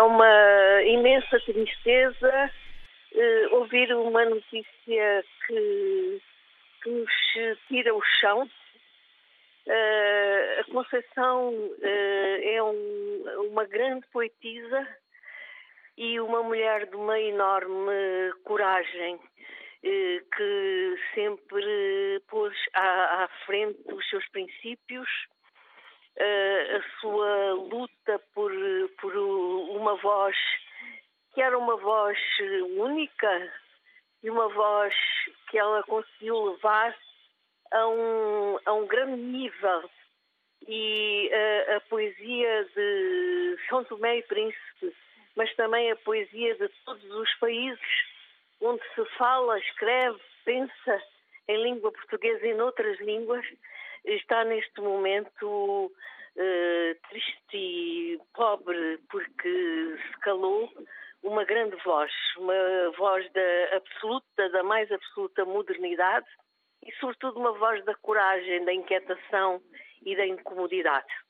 uma imensa tristeza ouvir uma notícia que nos tira o chão. A Conceição é uma grande poetisa e uma mulher de uma enorme coragem, que sempre pôs à frente os seus princípios, a sua luta por uma voz que era uma voz única e uma voz que ela conseguiu levar a um grande nível. E a poesia de São Tomé e Príncipe, mas também a poesia de todos os países onde se fala, escreve, pensa em língua portuguesa e noutras línguas, está neste momento triste e pobre, porque se calou uma grande voz, uma voz da mais absoluta modernidade e, sobretudo, uma voz da coragem, da inquietação e da incomodidade.